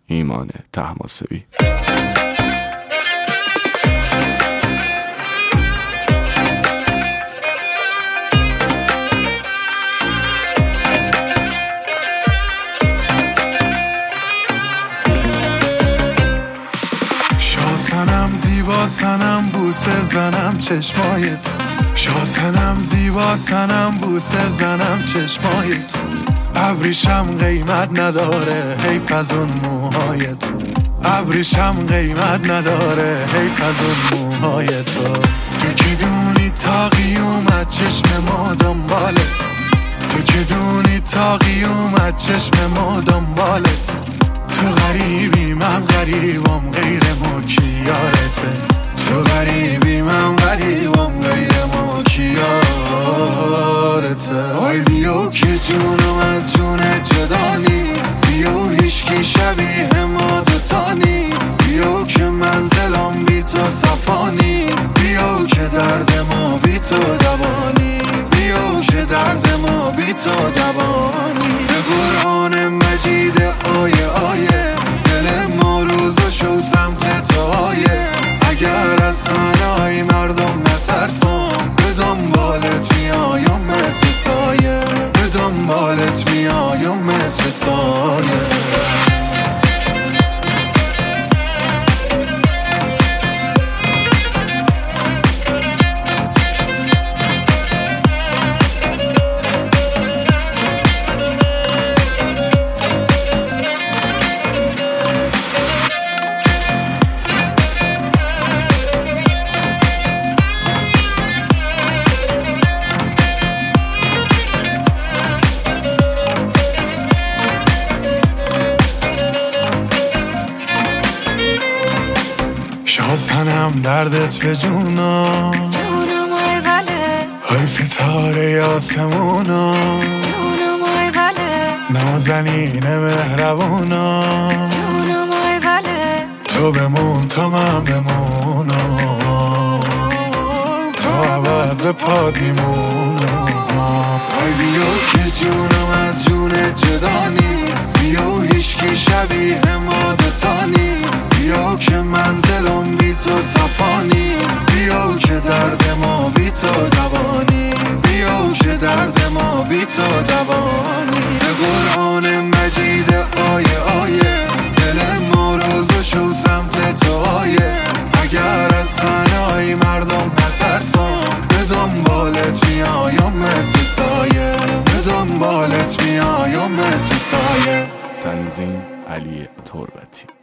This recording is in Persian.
ایمان طهماسبی. شاسنم زیبا سنم بوسه زنم چشمایت، شاسنم زیبا سنم بوسه زنم چشمایت، ابریشم قیمت نداره حیف از اون موهایت، ابریشم قیمت نداره حیف از اون موهایت. تو که دونی تا قیومت چشم ما دنبالت، تو که دونی تا قیومت چشم ما دنبالت، تو غریبی من غریبم غیر ما کی یارته، تو غریبی من غریبم غیر ما کی یارته. آی بیو که جونم از جون جدانی، بیو هیشکی شبیه ما دوتانی، بیو که منزلم بی تو صفانی، بیو که درد ما بی تو دوانی، بیو که درد ما بی تو دوانی. به قرآن مجید آیه آیه دل ما روزو شو سمت تو آیه، اگر از سنای مردم نترسم به دنبالت میایم مثل سایه، به دنبالت میایم مثل سایه. شاسنم دردت به جونم، جونم آی بله، های ستاره آسمونا، جونم آی بله، نازنین مهربونا، جونم آی بله، تو بمون تا من بمونم، تا ابد به پات میمونم. آی بیو که جونم از جون جدانی، بیو هیشکی شبیه ما دوتانی، بیو که منزلم بی تو صفانی، بیو که درد ما بی تو دوانی، بیو که درد ما بی تو دوانی. به قرآن مجید آیه آیه دل ما روزو شو سمت تو آیه، اگر از سنای مردم نترسم به دنبالت میایم مثل سایه، به دنبالت میایم مثل سایه. تنظیم علی تربتی.